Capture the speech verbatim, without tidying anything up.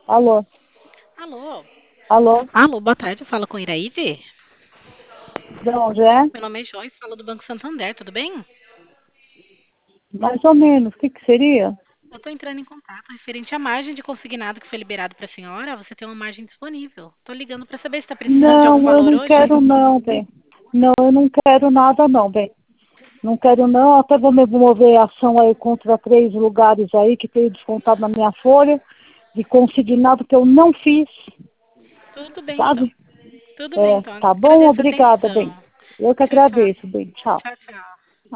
Alô? Alô? Alô? Alô, boa tarde. Fala com Iraíde. De onde é? Meu nome é Joyce, falo do Banco Santander, tudo bem? Mais ou menos. O que que seria? Eu estou entrando em contato referente à margem de consignado que foi liberado para a senhora. Você tem uma margem disponível. Estou ligando para saber se está precisando de algum Não, eu valor não hoje. quero não, bem. Não, eu não quero nada não, bem. Não quero não, até vou me mover a ação aí contra três lugares aí que tem descontado na minha folha de consignado que eu não fiz, Tudo bem, então. sabe? Tudo bem, É, então. tá bom? Agradeço a Obrigada, bem. atenção. Eu que Tchau, tchau. agradeço, bem. Tchau. Tchau, tchau.